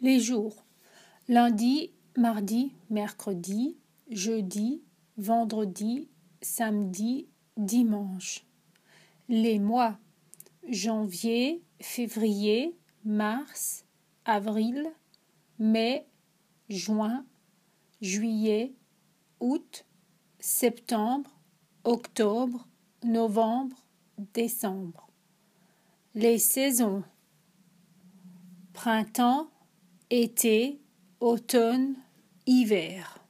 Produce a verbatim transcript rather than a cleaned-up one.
Les jours: lundi, mardi, mercredi, jeudi, vendredi, samedi, dimanche. Les mois: janvier, février, mars, avril, mai, juin, juillet, août, septembre, octobre, novembre, décembre. Les saisons: printemps, été, automne, hiver.